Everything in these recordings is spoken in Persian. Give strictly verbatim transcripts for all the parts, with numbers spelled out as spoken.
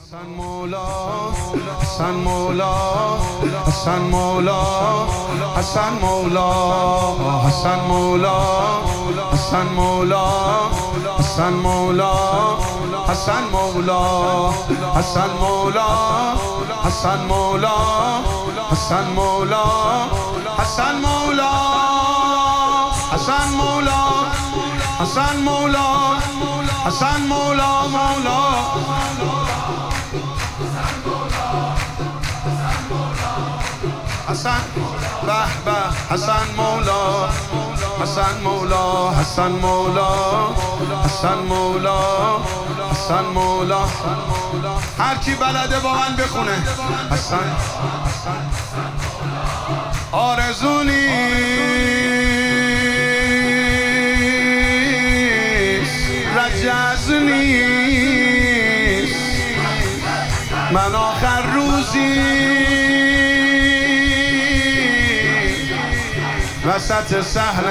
حسن مولا حسن مولا حسن مولا حسن مولا حسن مولا حسن مولا حسن مولا حسن مولا حسن مولا حسن مولا حسن مولا حسن مولا حسن مولا حسن مولا حسن مولا مولا حسن به به حسن مولا حسن مولا حسن مولا حسن مولا حسن مولا هر کی بلده با من بخونه حسن آرزو نیست رجز نیست من آخر روزی وسط صحن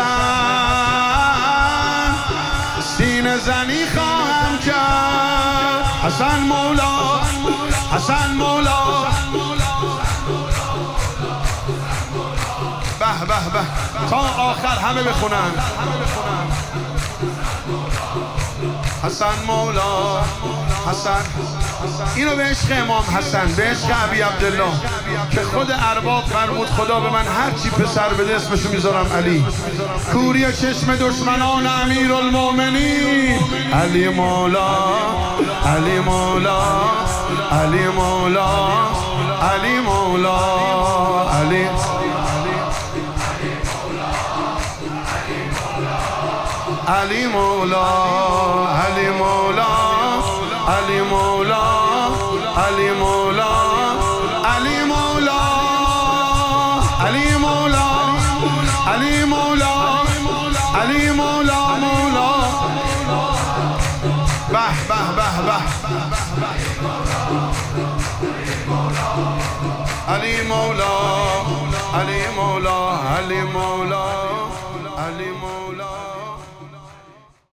حسن سینه زنی خواهم کرد حسن مولا حسن مولا به به به تا آخر همه بخونن حسن مولا حسن اینو به عشق امام حسن به عشق ابی عبدالله که خود ارباب فرمود خدا به من هر چی پسر بده اسمشو میذارم علی کوری چشم دشمنان امیرالمومنین علی مولا علی مولا علی مولا علی مولا علی علی مولا علی مولا علی مولا علی مولا علی مولا علی مولا علی مولا علی مولا مولا به به به به علی مولا علی مولا علی مولا علی مولا